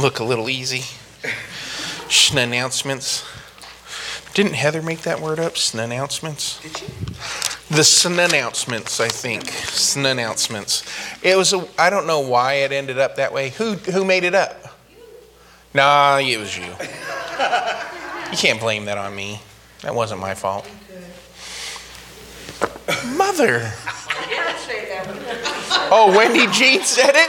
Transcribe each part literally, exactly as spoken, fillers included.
look a little easy. Snannouncements. Didn't Heather make that word up? Snannouncements? Did she? The snannouncements, I think. Snannouncements. It was a, I don't know why it ended up that way. Who who made it up? Nah, it was you. You can't blame that on me. That wasn't my fault. Mother. Oh, Wendy Jean said it?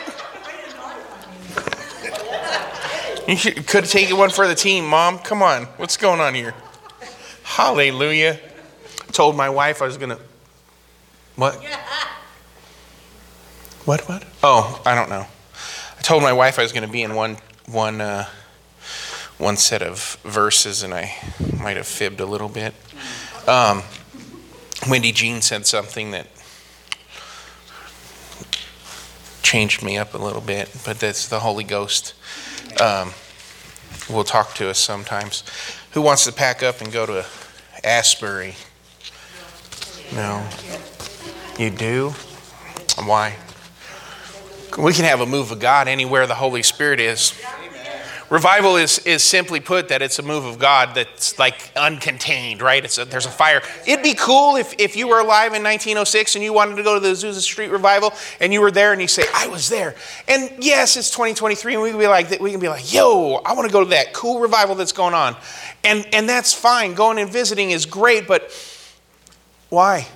You should, could have taken one for the team, Mom. Come on. What's going on here? Hallelujah. Told my wife I was going to... What? What, what? Oh, I don't know. I told my wife I was going to be in one one uh, one set of verses, and I might have fibbed a little bit. Um, Wendy Jean said something that changed me up a little bit, but that's the Holy Ghost. Um, will talk to us sometimes. Who wants to pack up and go to Asbury? No. You do? Why? We can have a move of God anywhere the Holy Spirit is. Revival is, is simply put that it's a move of God that's like uncontained, right? It's a, there's a fire. It'd be cool if, if you were alive in nineteen oh six and you wanted to go to the Azusa Street Revival and you were there and you say, I was there. And yes, it's twenty twenty-three and we can be like, we can be like, yo, I want to go to that cool revival that's going on. And, and that's fine. Going and visiting is great, but why?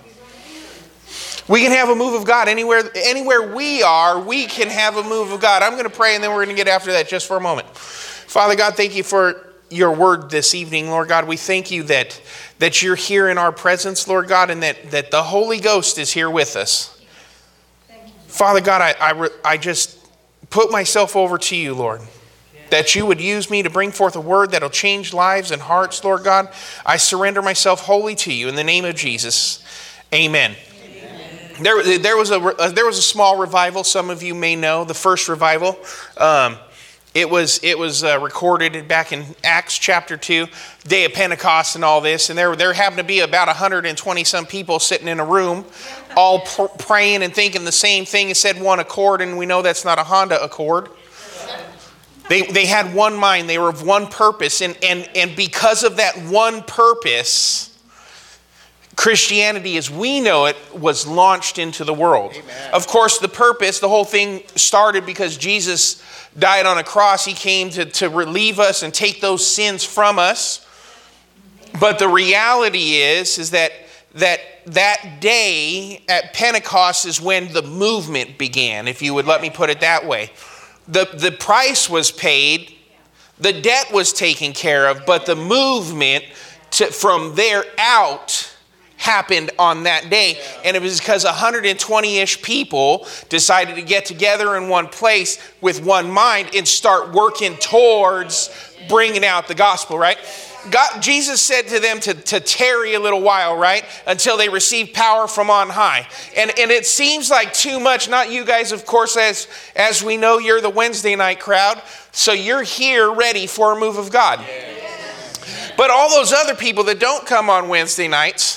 We can have a move of God anywhere, anywhere we are. We can have a move of God. I'm going to pray and then we're going to get after that just for a moment. Father God, thank you for your word this evening, Lord God. We thank you that, that you're here in our presence, Lord God, and that, that the Holy Ghost is here with us. Father God, I, I, I just put myself over to you, Lord, that you would use me to bring forth a word that'll change lives and hearts, Lord God. I surrender myself wholly to you in the name of Jesus. Amen. There, there was a there was a small revival. Some of you may know the first revival. Um, it was it was uh, recorded back in Acts chapter two, day of Pentecost, and all this. And there there happened to be about one hundred twenty some people sitting in a room, all pr- praying and thinking the same thing. It said one accord, and we know that's not a Honda Accord. They they had one mind. They were of one purpose, and and and because of that one purpose, Christianity as we know it was launched into the world. Amen. Of course, the purpose, the whole thing started because Jesus died on a cross. He came to, to relieve us and take those sins from us. But the reality is, is that, that that day at Pentecost is when the movement began, if you would let me put it that way. The, the price was paid, the debt was taken care of, but the movement to, from there out happened on that day. And it was because one hundred twenty-ish people decided to get together in one place with one mind and start working towards bringing out the gospel, right? God, Jesus said to them to, to tarry a little while, right? Until they receive power from on high. And, and it seems like too much. Not you guys, of course, as, as we know, you're the Wednesday night crowd. So you're here ready for a move of God. But all those other people that don't come on Wednesday nights,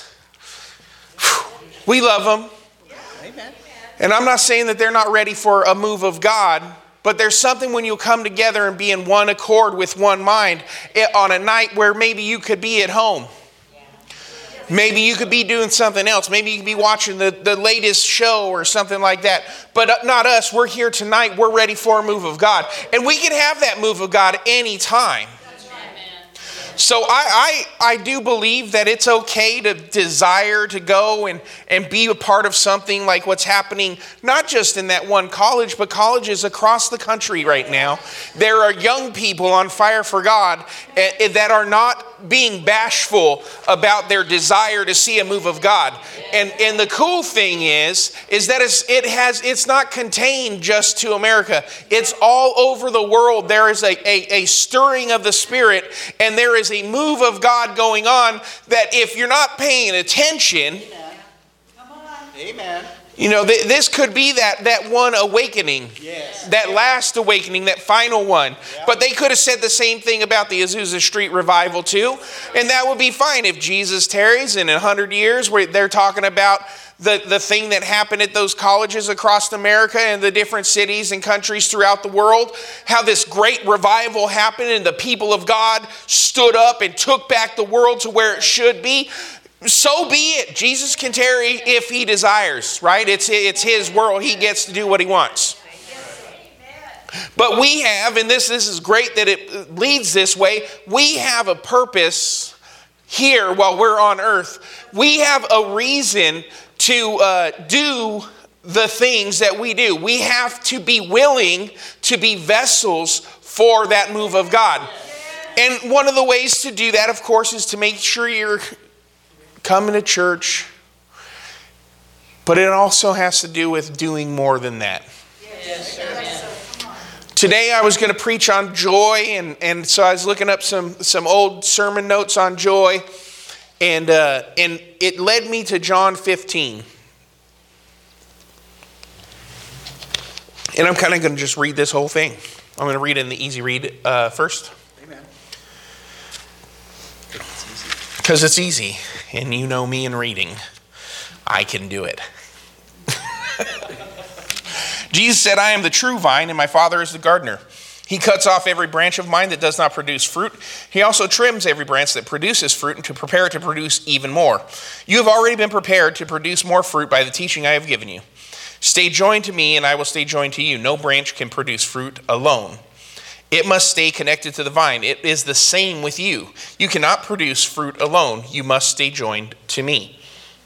we love them. Amen. And I'm not saying that they're not ready for a move of God, but there's something when you come together and be in one accord with one mind on a night where maybe you could be at home. Maybe you could be doing something else. Maybe you could be watching the, the latest show or something like that. But not us. We're here tonight. We're ready for a move of God. And we can have that move of God anytime. So I, I I do believe that it's okay to desire to go and, and be a part of something like what's happening, not just in that one college, but colleges across the country right now. There are young people on fire for God uh, that are not being bashful about their desire to see a move of God. And and the cool thing is, is that it's, it has it's not contained just to America. It's all over the world. There is a, a, a stirring of the Spirit, and there is a move of God going on that if you're not paying attention, Amen. You know, th- this could be that, that one awakening, yes. that last awakening, that final one. Yep. But they could have said the same thing about the Azusa Street Revival too. And that would be fine if Jesus tarries in a hundred years where they're talking about the, the thing that happened at those colleges across America and the different cities and countries throughout the world, how this great revival happened and the people of God stood up and took back the world to where it should be. So be it. Jesus can tarry if he desires, right? It's, it's his world. He gets to do what he wants. But we have, and this, this is great that it leads this way, we have a purpose here while we're on earth. We have a reason to uh, do the things that we do. We have to be willing to be vessels for that move of God. And one of the ways to do that, of course, is to make sure you're coming to church. But it also has to do with doing more than that. Yes, sir. Today I was going to preach on joy, and, and so I was looking up some, some old sermon notes on joy, and uh, and it led me to John fifteen. And I'm kind of going to just read this whole thing. I'm going to read it in the easy read uh, first. Amen. Because it's easy, and you know me in reading. I can do it. Jesus said, I am the true vine, and my Father is the gardener. He cuts off every branch of mine that does not produce fruit. He also trims every branch that produces fruit, and to prepare it to produce even more. You have already been prepared to produce more fruit by the teaching I have given you. Stay joined to me, and I will stay joined to you. No branch can produce fruit alone. It must stay connected to the vine. It is the same with you. You cannot produce fruit alone. You must stay joined to me.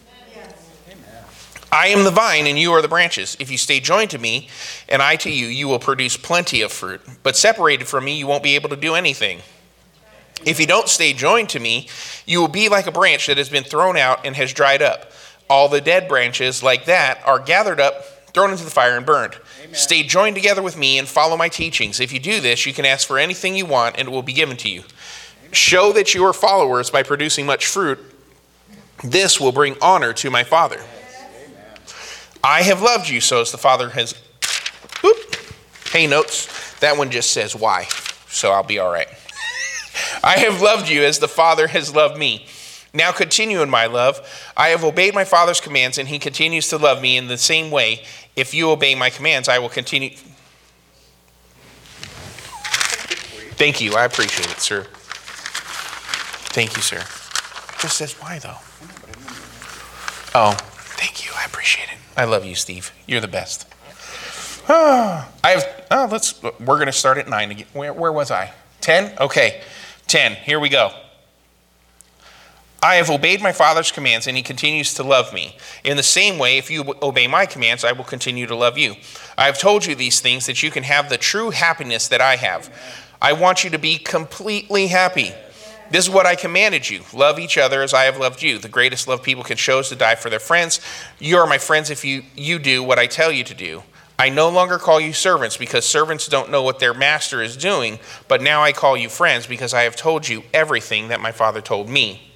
I am the vine and you are the branches. If you stay joined to me and I to you, you will produce plenty of fruit. But separated from me, you won't be able to do anything. If you don't stay joined to me, you will be like a branch that has been thrown out and has dried up. All the dead branches like that are gathered up, thrown into the fire and burned. Amen. Stay joined together with me and follow my teachings. If you do this, you can ask for anything you want and it will be given to you. Amen. Show that you are followers by producing much fruit. This will bring honor to my Father. I have loved you, so as the Father has... Whoop, hey, notes. That one just says why, so I'll be all right. I have loved you as the Father has loved me. Now continue in my love. I have obeyed my Father's commands, and he continues to love me in the same way. If you obey my commands, I will continue... Thank you. I appreciate it, sir. Thank you, sir. It just says why, though. Oh, thank you. I appreciate it. I love you, Steve. You're the best. Oh, I have. Oh, let's. We're going to start at nine again. Where, where was I? Ten. Okay, ten. Here we go. I have obeyed my Father's commands, and he continues to love me. In the same way, if you obey my commands, I will continue to love you. I have told you these things that you can have the true happiness that I have. I want you to be completely happy. This is what I commanded you. Love each other as I have loved you. The greatest love people can show is to die for their friends. You are my friends if you, you do what I tell you to do. I no longer call you servants because servants don't know what their master is doing, but now I call you friends because I have told you everything that my Father told me.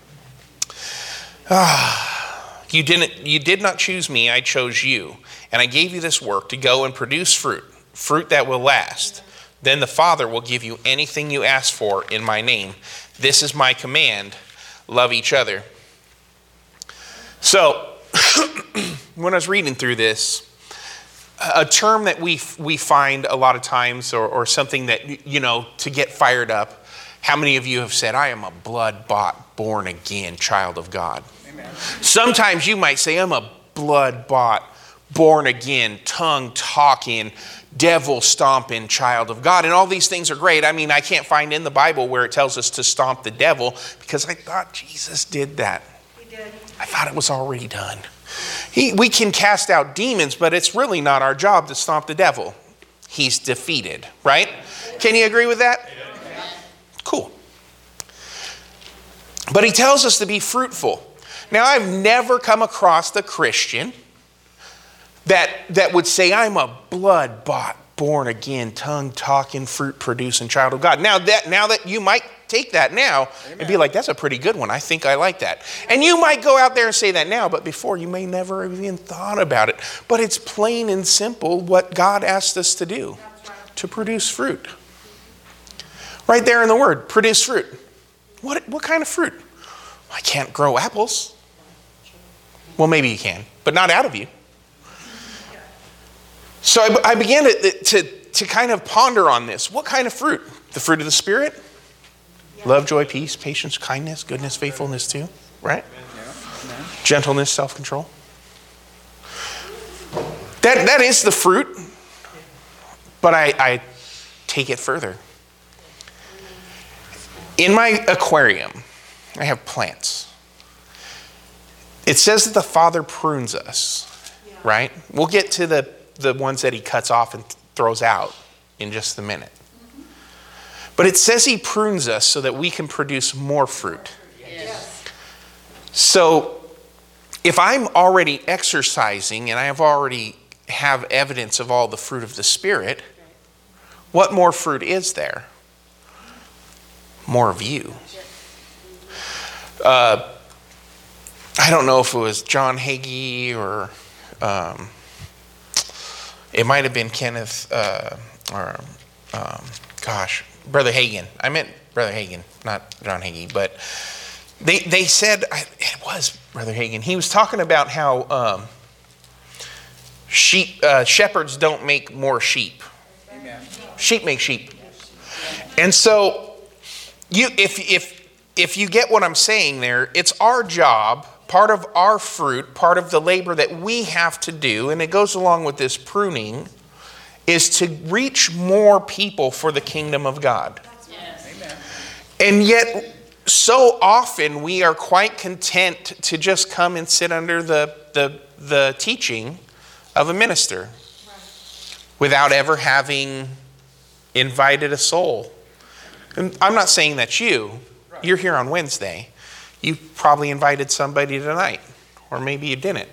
Ah, you didn't, you did not choose me, I chose you. And I gave you this work to go and produce fruit, fruit that will last. Then the Father will give you anything you ask for in my name. This is my command. Love each other. So, when I was reading through this, a term that we we find a lot of times, or, or something that, you know, to get fired up, how many of you have said, I am a blood-bought, born-again child of God? Amen. Sometimes you might say, I'm a blood-bought, born-again, tongue-talking, devil-stomping child of God. And all these things are great. I mean, I can't find in the Bible where it tells us to stomp the devil because I thought Jesus did that. He did. I thought it was already done. He, we can cast out demons, but it's really not our job to stomp the devil. He's defeated, right? Can you agree with that? Yeah. Cool. But he tells us to be fruitful. Now, I've never come across the Christian that that would say, I'm a blood-bought, born-again, tongue-talking, fruit-producing child of God. Now that now that you might take that now Amen. And be like, that's a pretty good one. I think I like that. And you might go out there and say that now, but before you may never have even thought about it. But it's plain and simple what God asked us to do, right. To produce fruit. Right there in the word, produce fruit. What, what kind of fruit? I can't grow apples. Well, maybe you can, but not out of you. So I, I began to, to, to kind of ponder on this. What kind of fruit? The fruit of the Spirit? Yeah. Love, joy, peace, patience, kindness, goodness, faithfulness too, right? Yeah. Gentleness, self-control. That, that is the fruit, but I, I take it further. In my aquarium, I have plants. It says that the Father prunes us, yeah. right? We'll get to the, the ones that he cuts off and th- throws out in just a minute. Mm-hmm. But it says he prunes us so that we can produce more fruit. Yes. So if I'm already exercising and I have already have evidence of all the fruit of the Spirit, what more fruit is there? More of you. Uh, I don't know if it was John Hagee or um, it might have been Kenneth uh, or um, gosh, Brother Hagin. I meant Brother Hagin, not John Hagee, but they they said it was Brother Hagin. He was talking about how um, sheep uh, shepherds don't make more sheep. Amen. Sheep make sheep, and so you if if if you get what I'm saying there, it's our job. Part of our fruit, part of the labor that we have to do, and it goes along with this pruning, is to reach more people for the kingdom of God. Yes. And yet, so often we are quite content to just come and sit under the, the, the teaching of a minister without ever having invited a soul. And I'm not saying that's you. You're here on Wednesday. You probably invited somebody tonight, or maybe you didn't.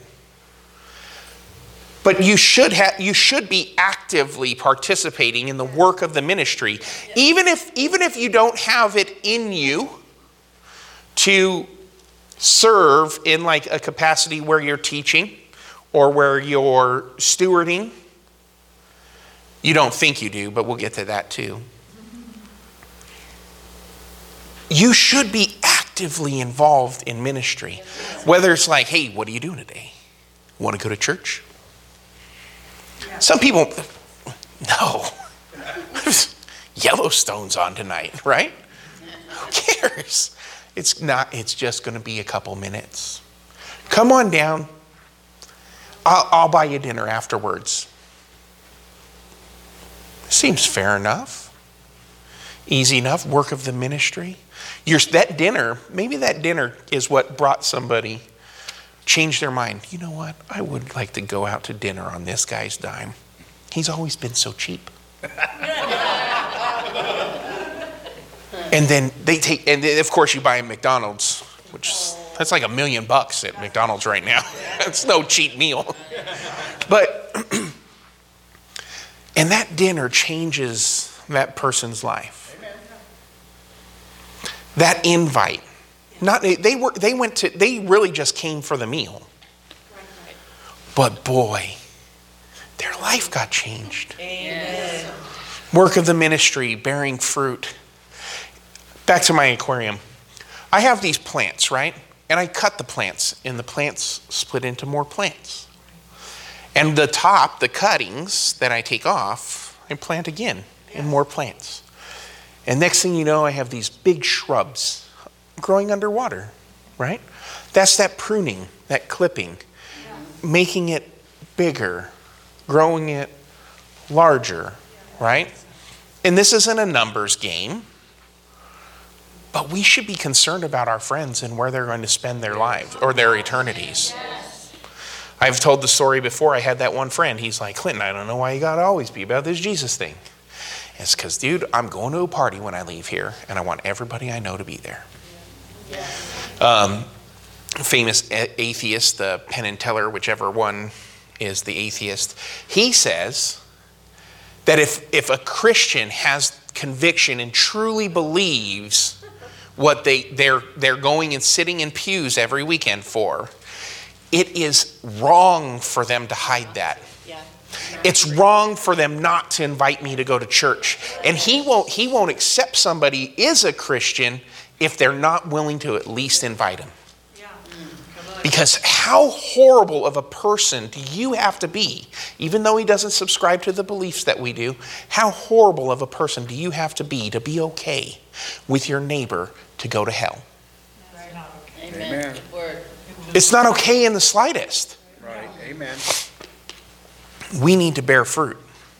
But you should have you should be actively participating in the work of the ministry, even if even if you don't have it in you to serve in like a capacity where you're teaching or where you're stewarding. You don't think you do, but we'll get to that too. You should be actively involved in ministry. Whether it's like, hey, what are you doing today? Want to go to church? Yeah. Some people, no. Yellowstone's on tonight, right? Who cares? It's not, it's just going to be a couple minutes. Come on down. I'll, I'll buy you dinner afterwards. Seems fair enough. Easy enough. Work of the ministry. Your, that dinner, maybe that dinner is what brought somebody, changed their mind. You know what? I would like to go out to dinner on this guy's dime. He's always been so cheap. And then they take, and then of course you buy a McDonald's, which is, that's like a million bucks at McDonald's right now. It's no cheap meal. But, and that dinner changes that person's life. That invite, not they were they went to they really just came for the meal. But boy, their life got changed. Amen. Work of the ministry, bearing fruit. Back to my aquarium. I have these plants, right? And I cut the plants, and the plants split into more plants. And the top, the cuttings that I take off, I plant again in more plants. And next thing you know, I have these big shrubs growing underwater, right? That's that pruning, that clipping, yeah. Making it bigger, growing it larger, right? And this isn't a numbers game, but we should be concerned about our friends and where they're going to spend their lives or their eternities. Yes. I've told the story before. I had that one friend. He's like, Clinton, I don't know why you got to always be about this Jesus thing. It's because, dude, I'm going to a party when I leave here, and I want everybody I know to be there. Yeah. Um, famous a- atheist, the Penn and Teller, whichever one is the atheist, he says that if, if a Christian has conviction and truly believes what they, they're, they're going and sitting in pews every weekend for, it is wrong for them to hide that. Yeah. It's wrong for them not to invite me to go to church. And he won't he won't accept somebody is a Christian if they're not willing to at least invite him. Yeah. Because how horrible of a person do you have to be, even though he doesn't subscribe to the beliefs that we do, how horrible of a person do you have to be to be okay with your neighbor to go to hell? Amen. Word. It's not okay in the slightest. Right. Amen. We need to bear fruit.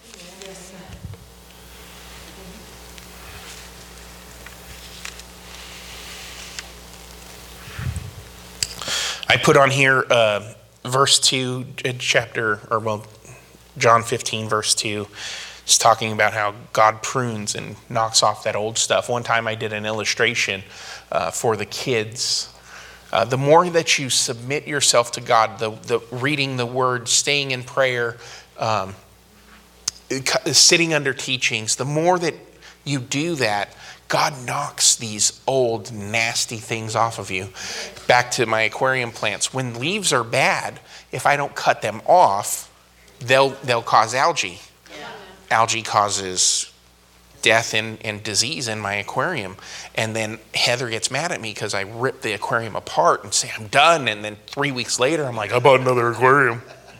I put on here uh, verse two, chapter, or well, John fifteen, verse two. It's talking about how God prunes and knocks off that old stuff. One time I did an illustration uh, for the kids. Uh, the more that you submit yourself to God, the, the reading the word, staying in prayer, um, sitting under teachings, the more that you do that, God knocks these old, nasty things off of you. Back to my aquarium plants. When leaves are bad, if I don't cut them off, they'll they'll cause algae. Yeah. Algae causes death and, and disease in my aquarium. And then Heather gets mad at me because I rip the aquarium apart and say, I'm done. And then three weeks later, I'm like, I bought another aquarium.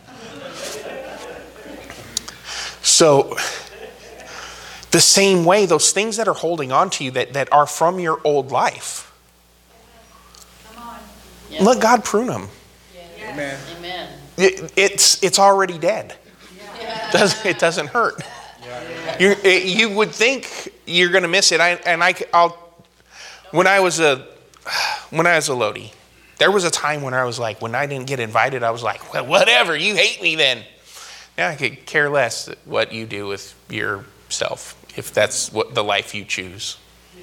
So the same way, those things that are holding on to you that, that are from your old life, yeah. Let God prune them. Yeah. Amen. Amen. It, it's it's already dead. Yeah. It doesn't, it doesn't hurt. Yeah. You it, you would think you're going to miss it. I, and I, I'll when I was a when I was a Lodi, there was a time when I was like, when I didn't get invited, I was like, well, whatever. You hate me then. Now I could care less what you do with yourself, if that's what the life you choose.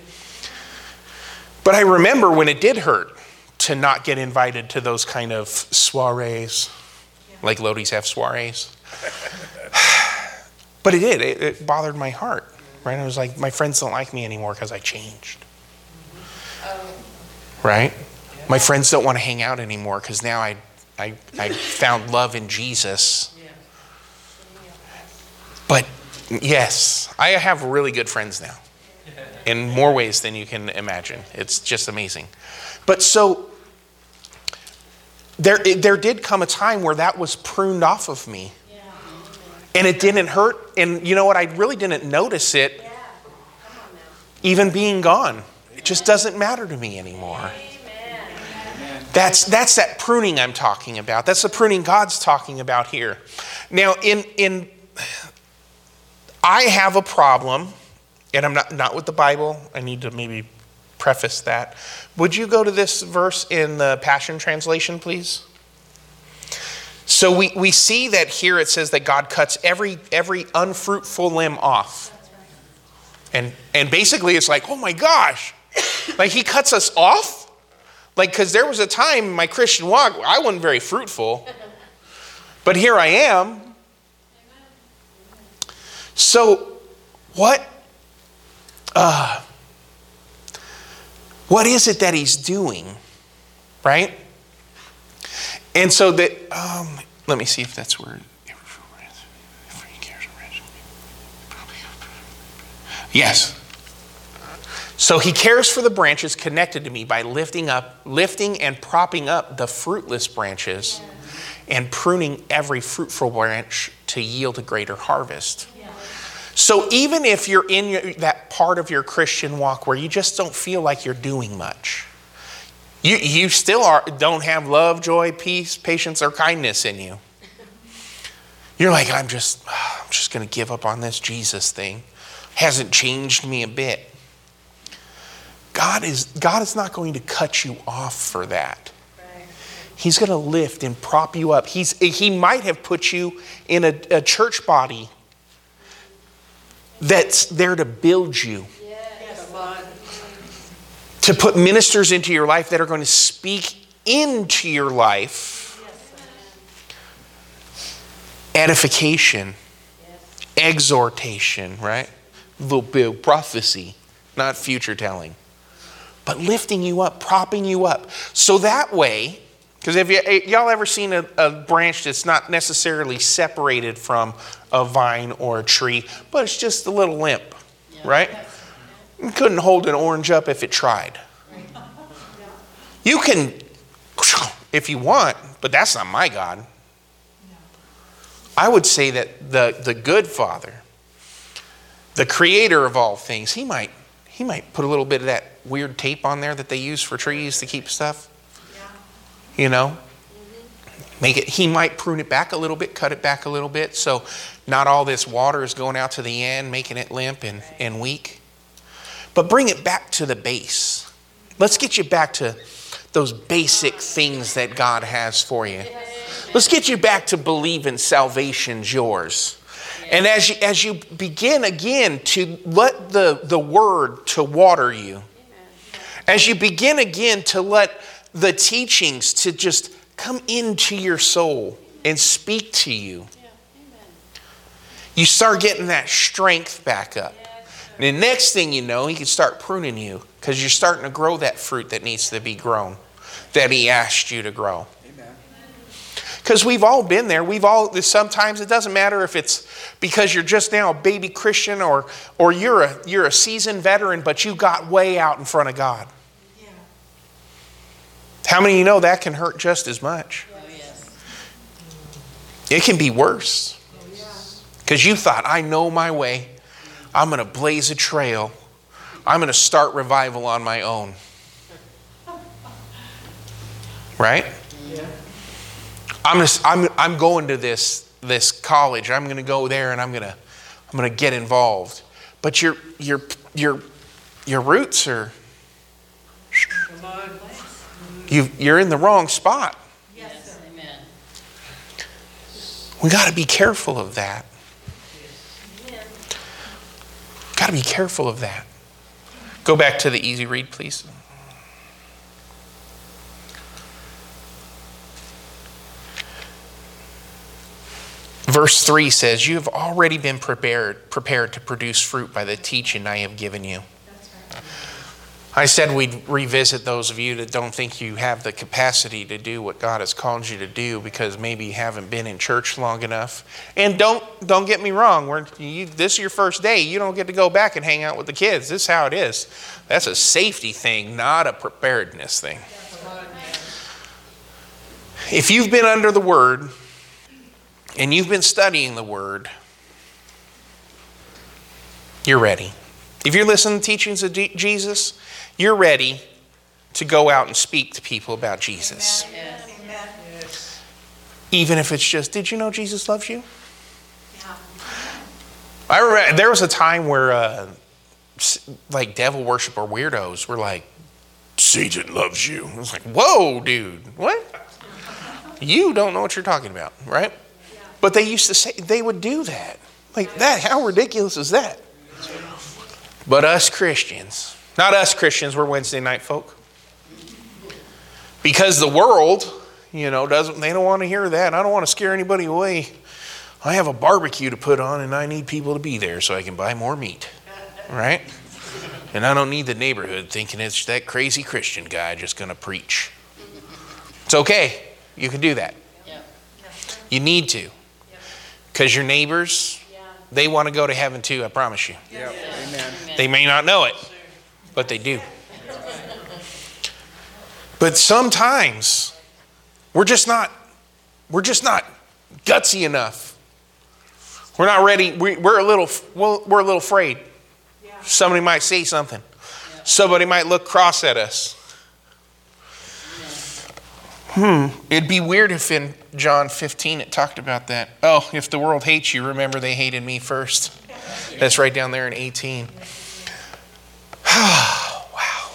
But I remember when it did hurt to not get invited to those kind of soirees, like Lodis have soirees. But it did. It, it bothered my heart, right? I was like, my friends don't like me anymore because I changed, right? My friends don't want to hang out anymore because now I, I, I found love in Jesus. But yes, I have really good friends now in more ways than you can imagine. It's just amazing. But so there, there did come a time where that was pruned off of me. And it didn't hurt. And you know what? I really didn't notice it even being gone. It just doesn't matter to me anymore. That's, that's that pruning I'm talking about. That's the pruning God's talking about here. Now, in... in I have a problem, and I'm not, not with the Bible. I need to maybe preface that. Would you go to this verse in the Passion Translation, please? So we, we see that here it says that God cuts every every unfruitful limb off. And, and basically it's like, oh my gosh, like he cuts us off? Like, because there was a time in my Christian walk where I wasn't very fruitful, but here I am. So, what, uh, what is it that he's doing, right? And so that, um, let me see if that's where. Yes. So he cares for the branches connected to me by lifting up, lifting and propping up the fruitless branches, and pruning every fruitful branch to yield a greater harvest. So even if you're in your, that part of your Christian walk where you just don't feel like you're doing much, you, you still are, don't have love, joy, peace, patience, or kindness in you. You're like, I'm just, I'm just going to give up on this Jesus thing. Hasn't changed me a bit. God is, God is not going to cut you off for that. He's going to lift and prop you up. He's, he might have put you in a, a church body that's there to build you. Yes. To put ministers into your life that are going to speak into your life. Yes. Edification. Yes. Exhortation, right? A little bit of prophecy, not future telling. But lifting you up, propping you up. So that way, because have you, y'all ever seen a, a branch that's not necessarily separated from a vine or a tree, but it's just a little limp, yeah. Right? You couldn't hold an orange up if it tried. You can if you want, but that's not my God. I would say that the, the good Father, the creator of all things, he might he might put a little bit of that weird tape on there that they use for trees to keep stuff. Yeah. You know? Make it, he might prune it back a little bit, cut it back a little bit, so not all this water is going out to the end, making it limp and, and weak. But bring it back to the base. Let's get you back to those basic things that God has for you. Let's get you back to believing salvation's yours. And as you, as you begin again to let the, the word to water you, as you begin again to let the teachings to just come into your soul and speak to you, you start getting that strength back up. And the next thing you know, he can start pruning you because you're starting to grow that fruit that needs to be grown, that he asked you to grow. Because we've all been there. We've all, sometimes it doesn't matter if it's because you're just now a baby Christian or or you're a you're a seasoned veteran, but you got way out in front of God. Yeah. How many of you know that can hurt just as much? Oh, yes. It can be worse. Because you thought, I know my way. I'm going to blaze a trail. I'm going to start revival on my own. Right? Yeah. I'm gonna, I'm I'm going to this this college. I'm going to go there and I'm going to I'm going to get involved. But your your your your roots are you you're in the wrong spot. Yes, amen. We got to be careful of that. Got to be careful of that. Go back to the easy read, please. Verse three says, you have already been prepared, prepared to produce fruit by the teaching I have given you. Right. I said we'd revisit those of you that don't think you have the capacity to do what God has called you to do because maybe you haven't been in church long enough. And don't don't get me wrong, we're, you, this is your first day. You don't get to go back and hang out with the kids. This is how it is. That's a safety thing, not a preparedness thing. If you've been under the word, and you've been studying the word, you're ready. If you're listening to teachings of Jesus, you're ready to go out and speak to people about Jesus. Amen. Yes. Even if it's just, did you know Jesus loves you? Yeah. I remember there was a time where uh, like devil worshiper weirdos were like, Satan loves you. I was like, whoa, dude, what? You don't know what you're talking about, right? But they used to say, they would do that. Like that, how ridiculous is that? But us Christians, not us Christians, we're Wednesday night folk. Because the world, you know, doesn't, they don't want to hear that. I don't want to scare anybody away. I have a barbecue to put on and I need people to be there so I can buy more meat. Right? And I don't need the neighborhood thinking it's that crazy Christian guy just going to preach. It's okay. You can do that. You need to. Because your neighbors, they want to go to heaven too, I promise you. Yep. Amen. They may not know it, but they do. But sometimes we're just not, we're just not gutsy enough. We're not ready. We, we're a little, we're a little afraid. Somebody might say something. Somebody might look cross at us. Hmm. It'd be weird if in John fifteen it talked about that. Oh, if the world hates you, remember they hated me first. That's right down there in eighteen. Wow.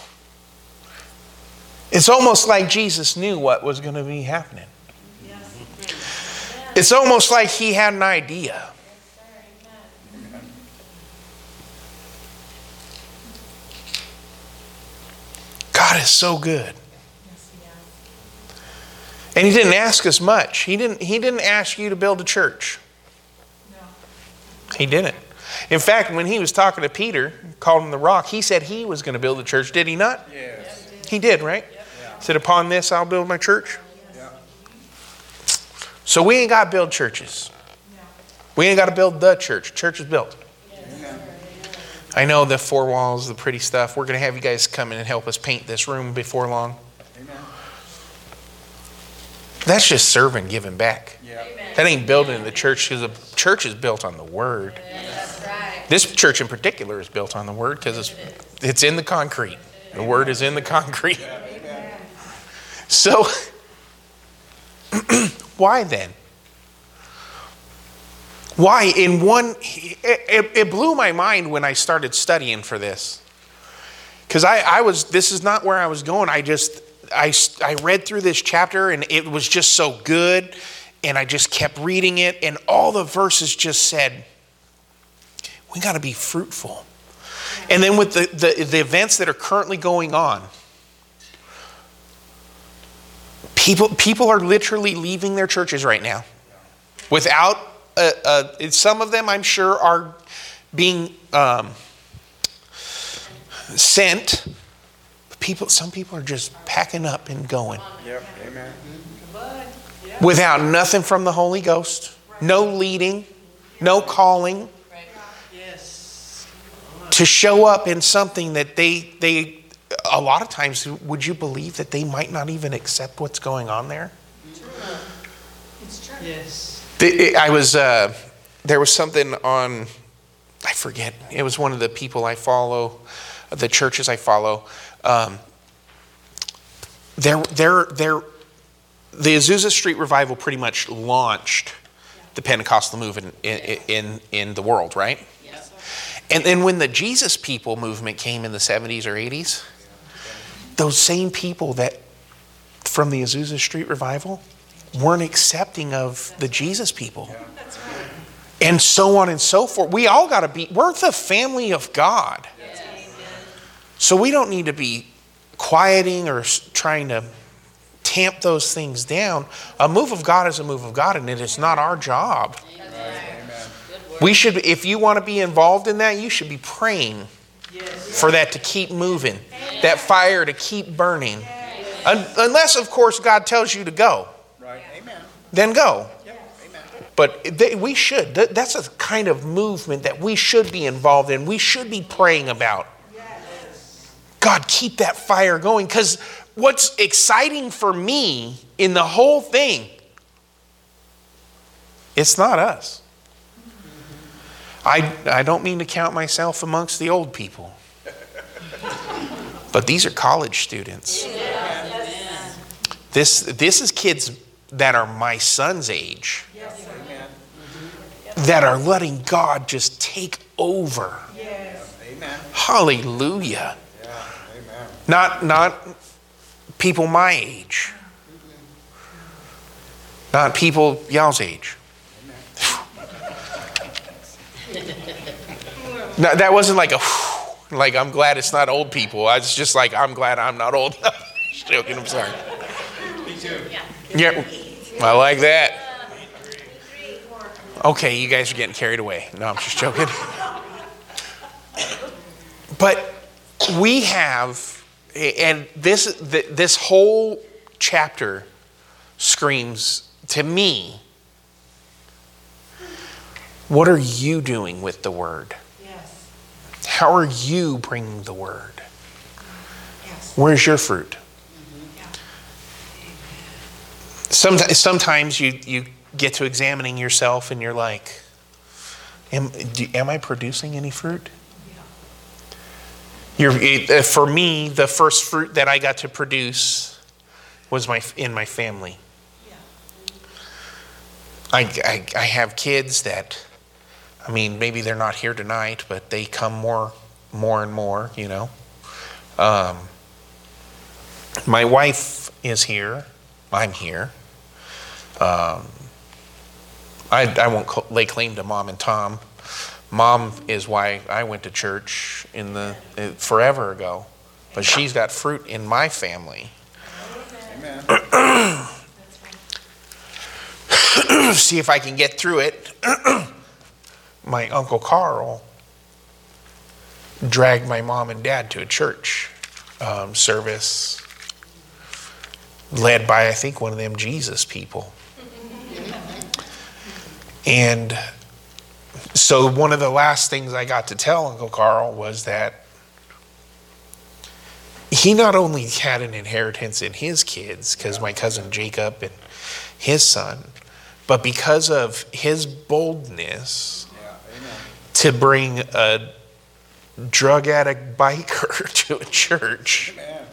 It's almost like Jesus knew what was going to be happening. It's almost like he had an idea. God is so good. And he didn't ask us much. He didn't, he didn't ask you to build a church. No. He didn't. In fact, when he was talking to Peter, called him the rock, he said he was going to build a church. Did he not? Yes. He did, right? Yeah. He said, upon this I'll build my church. Yeah. So we ain't got to build churches. No. We ain't got to build the church. Church is built. Yes. I know the four walls, the pretty stuff. We're going to have you guys come in and help us paint this room before long. That's just serving, giving back. Yep. That ain't building the church, because the church is built on the word. That's right. This church in particular is built on the word because it's, it's in the concrete. The word is in the concrete. So, why then? Why? In one, it, it, it blew my mind when I started studying for this. Because I, I was, this is not where I was going. I just, I, I read through this chapter and it was just so good. And I just kept reading it. And all the verses just said, we got to be fruitful. And then with the, the, the events that are currently going on, people, people are literally leaving their churches right now. Without, uh, uh, some of them I'm sure are being um, sent. People, some people are just packing up and going. Yep. Amen. Without nothing from the Holy Ghost. No leading. No calling. To show up in something that they, they, a lot of times, would you believe that they might not even accept what's going on there? It's true. Yes. I was, uh, there was something on, I forget, it was one of the people I follow, the churches I follow. Um, they're, they're, they're, the Azusa Street Revival pretty much launched the Pentecostal movement in, in, in the world, right? And then when the Jesus People movement came in the seventies or eighties, those same people that from the Azusa Street Revival weren't accepting of the Jesus People. And so on and so forth. We all got to be, we're the family of God. So we don't need to be quieting or trying to tamp those things down. A move of God is a move of God, and it is not our job. We should, if you want to be involved in that, you should be praying for that to keep moving, that fire to keep burning. Un- unless, of course, God tells you to go. Right. Amen. Then go. Yep. Amen. But they, we should. Th- that's a kind of movement that we should be involved in. We should be praying about. God, keep that fire going. Because what's exciting for me in the whole thing, it's not us. I, I don't mean to count myself amongst the old people. But these are college students. This, this is kids that are my son's age. That are letting God just take over. Amen. Hallelujah. Yeah. Amen. Not, not people my age. Not people y'all's age. No, that wasn't like a, like I'm glad it's not old people. I was just like, I'm glad I'm not old enough. Just joking, I'm sorry. Me too. Yeah, I like that. Okay, you guys are getting carried away. No, I'm just joking. But we have, and this this whole chapter screams to me, what are you doing with the word? Yes. How are you bringing the word? Yes. Where's your fruit? Yeah. Sometimes, sometimes you, you get to examining yourself and you're like, am, do, am I producing any fruit? You're, it, for me, the first fruit that I got to produce was my in my family. I, I, I have kids that, I mean, maybe they're not here tonight, but they come more, more and more, you know. Um, my wife is here. I'm here. Um, I, I won't lay claim to Mom and Tom. Mom is why I went to church in the forever ago, but she's got fruit in my family. Amen. See if I can get through it. My Uncle Carl dragged my mom and dad to a church um, service led by, I think, one of them Jesus people. And so one of the last things I got to tell Uncle Carl was that he he not only had an inheritance in his kids, because my cousin Jacob and his son, but because of his boldness to bring a drug addict biker to a church,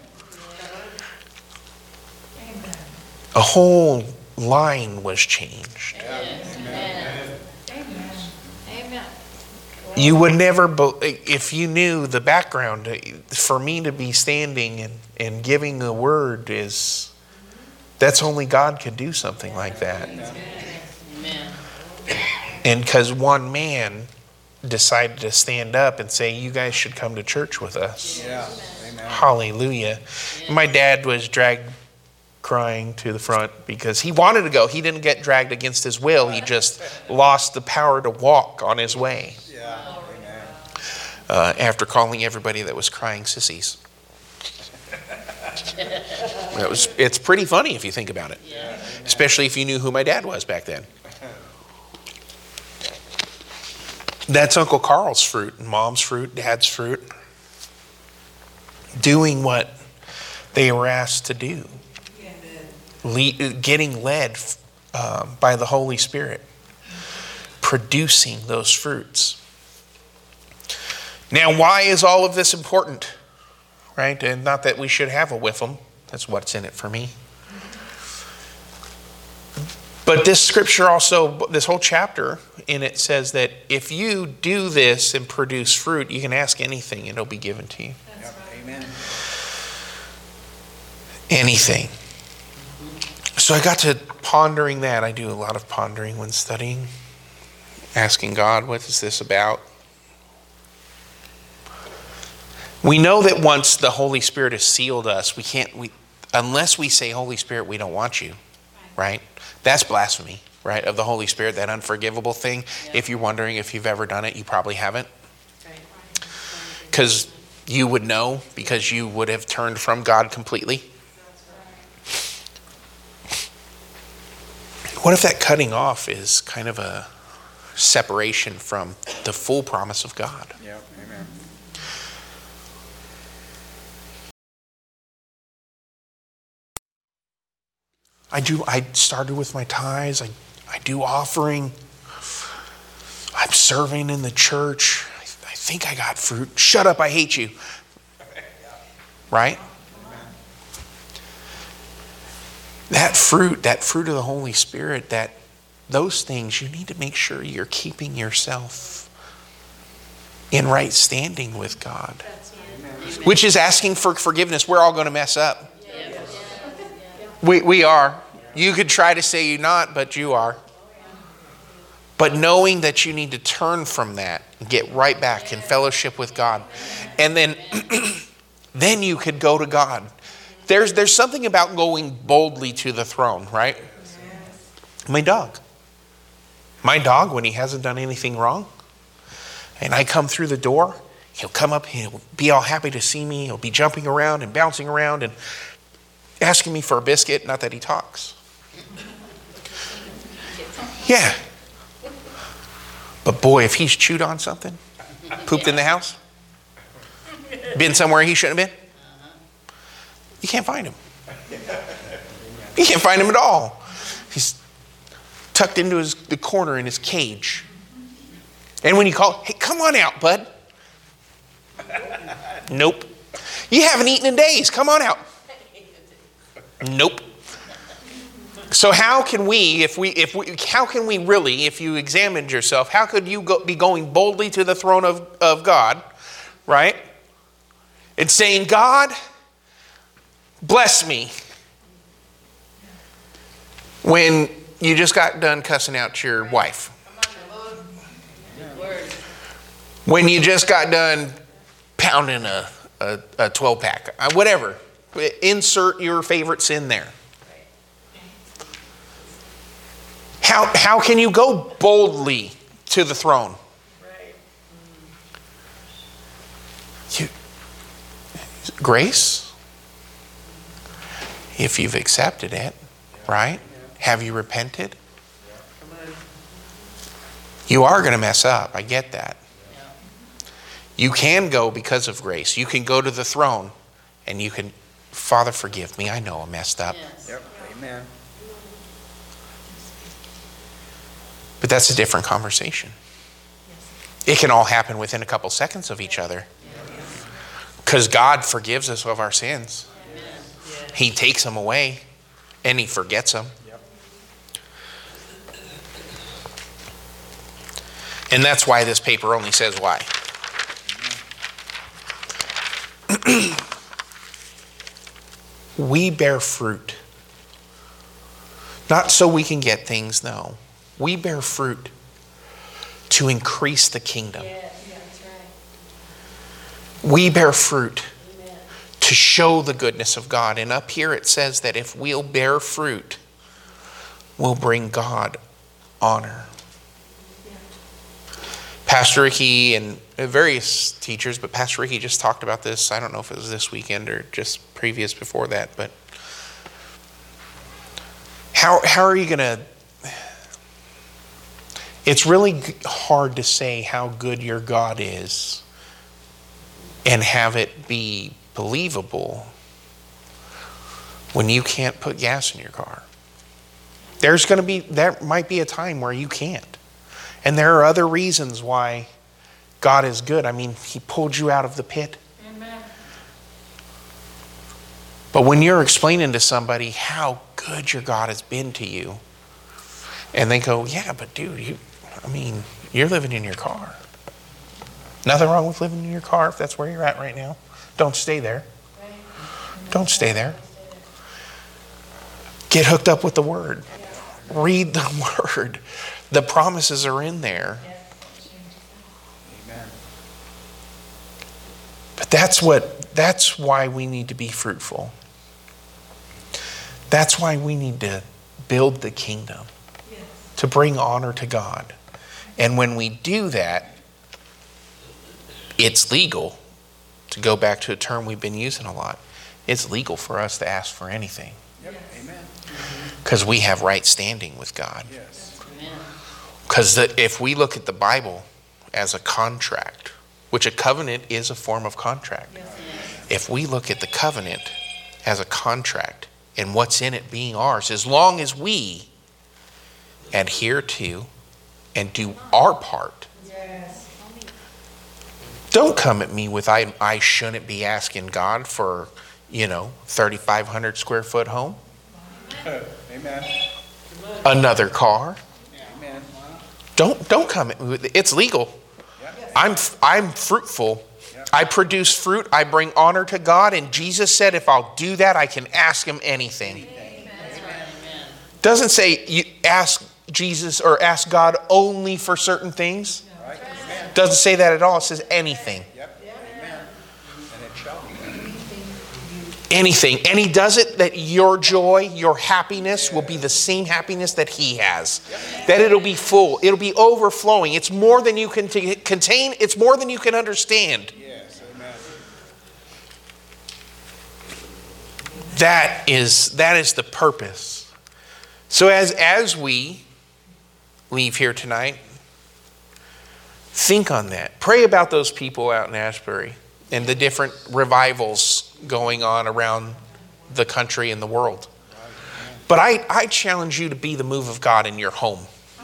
a whole line was changed. Amen. Amen. You would never, if you knew the background, for me to be standing and, and giving the word is, that's only God could do something like that. Amen. And because one man decided to stand up and say, you guys should come to church with us. Yeah. Amen. Hallelujah. My dad was dragged crying to the front because he wanted to go. He didn't get dragged against his will. He just lost the power to walk on his way. Yeah. Amen. Uh, after calling everybody that was crying sissies. It was, it's pretty funny if you think about it. Yeah. Especially if you knew who my dad was back then. That's Uncle Carl's fruit, and Mom's fruit, Dad's fruit. Doing what they were asked to do. Le- getting led uh, by the Holy Spirit. Producing those fruits. Now, why is all of this important? Right? And not that we should have a whiffum. That's what's in it for me. But this scripture also, this whole chapter in it says that if you do this and produce fruit, you can ask anything and it'll be given to you. Yep. Amen. Anything. So I got to pondering that. I do a lot of pondering when studying. Asking God, what is this about? We know that once the Holy Spirit has sealed us, we can't, we, unless we say, Holy Spirit, we don't want you, right? That's blasphemy, right? Of the Holy Spirit, that unforgivable thing. Yeah. If you're wondering if you've ever done it, you probably haven't. Because you would know, because you would have turned from God completely. What if that cutting off is kind of a separation from the full promise of God? Yep. Amen. I do. I started with my tithes. I, I do offering. I'm serving in the church. I, I think I got fruit. Shut up, I hate you. Right? That fruit, that fruit of the Holy Spirit, that those things, you need to make sure you're keeping yourself in right standing with God. Which is asking for forgiveness. We're all going to mess up. We we are. You could try to say you're not, but you are. But knowing that you need to turn from that and get right back in fellowship with God. And then, then you could go to God. There's, there's something about going boldly to the throne, right? My dog. My dog, when he hasn't done anything wrong, and I come through the door, he'll come up, he'll be all happy to see me, he'll be jumping around and bouncing around and asking me for a biscuit, not that he talks. Yeah. But boy, if he's chewed on something, pooped in the house, been somewhere he shouldn't have been, you can't find him. You can't find him at all. He's tucked into his, the corner in his cage. And when you call, hey, come on out, bud. Nope. You haven't eaten in days. Come on out. Nope. So how can we, if we, if we, how can we really, if you examined yourself, how could you go, be going boldly to the throne of, of God, right? And saying, God, bless me. When you just got done cussing out your wife. When you just got done pounding a, a, a twelve pack, whatever. Insert your favorite sin there. How, how can you go boldly to the throne? You, grace? If you've accepted it, right? Have you repented? You are going to mess up. I get that. You can go because of grace. You can go to the throne And you can, Father, forgive me. I know I messed up. Yes. Yep. Amen. But that's a different conversation. It can all happen within a couple seconds of each other. Because God forgives us of our sins. He takes them away and he forgets them. Yep. And that's why this paper only says why. We bear fruit. Not so we can get things, no. We bear fruit to increase the kingdom. Yeah, yeah, that's right. We bear fruit Amen. to show the goodness of God. And up here it says that if we'll bear fruit, we'll bring God honor. Pastor Ricky and various teachers, but Pastor Ricky just talked about this. I don't know if it was this weekend or just previous before that, but how how are you going to... It's really hard to say how good your God is and have it be believable when you can't put gas in your car. There's going to be, there might be a time where you can't. And there are other reasons why God is good. I mean, he pulled you out of the pit. Amen. But when you're explaining to somebody how good your God has been to you, and they go, yeah, but dude, you, I mean, you're living in your car. Nothing wrong with living in your car if that's where you're at right now. Don't stay there. Don't stay there. Get hooked up with the Word. Read the Word. The promises are in there. Amen. But that's what, that's why we need to be fruitful. That's why we need to build the kingdom, to bring honor to God. And when we do that, it's legal, to go back to a term we've been using a lot. It's legal for us to ask for anything. Yep. Amen. Because we have right standing with God. Yes. Amen. Because if we look at the Bible as a contract, which a covenant is a form of contract. If we look at the covenant as a contract and what's in it being ours, as long as we adhere to and do our part. Yes. Don't come at me with I, I shouldn't be asking God for, you know, thirty-five hundred square foot home, Amen. another car. Amen. Don't don't come at me with it. It's legal. I'm I'm fruitful. I produce fruit. I bring honor to God. And Jesus said, if I'll do that, I can ask him anything. Doesn't say you ask Jesus or ask God only for certain things. Right. Amen. Doesn't say that at all. It says anything. Yep. Amen. And it shall be. Anything. And he does it that your joy, your happiness will be the same happiness that he has. That it'll be full. It'll be overflowing. It's more than you can t- contain. It's more than you can understand. Yes. Amen. That is, that is the purpose. So as, as we leave here tonight, think on that. Pray about those people out in Ashbury and the different revivals going on around the country and the world. But I, I challenge you to be the move of God in your home.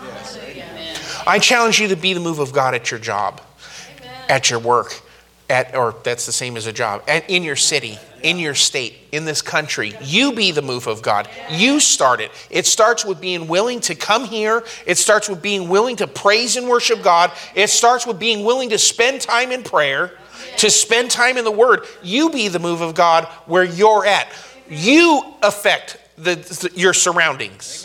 I challenge you to be the move of God at your job, at your work, at, or that's the same as a job, at, in your city, in your state, in this country. You be the move of God. You start it. It starts with being willing to come here. It starts with being willing to praise and worship God. It starts with being willing to spend time in prayer, to spend time in the Word. You be the move of God where you're at. You affect the, the, your surroundings.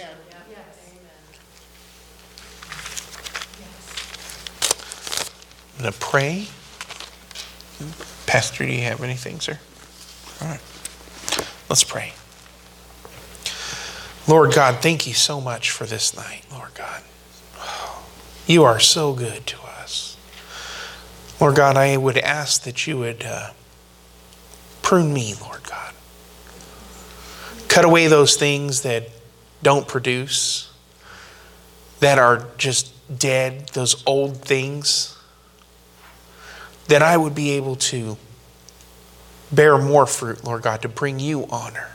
I'm going to pray. Pastor, do you have anything, sir? All right. Let's pray. Lord God, thank you so much for this night, Lord God. You are so good to us. Lord God, I would ask that you would uh, prune me, Lord God. Cut away those things that don't produce, that are just dead, those old things, that I would be able to bear more fruit, Lord God, to bring you honor.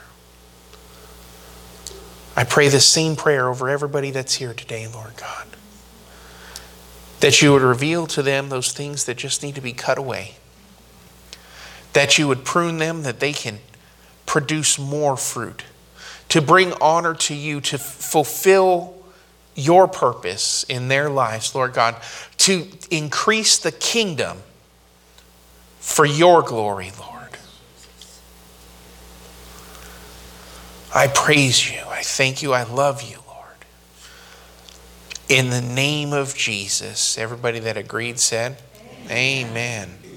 I pray the same prayer over everybody that's here today, Lord God. That you would reveal to them those things that just need to be cut away. That you would prune them, that they can produce more fruit. To bring honor to you, to fulfill your purpose in their lives, Lord God. To increase the kingdom for your glory, Lord. I praise you. I thank you. I love you, Lord. In the name of Jesus. Everybody that agreed said, Amen. Amen.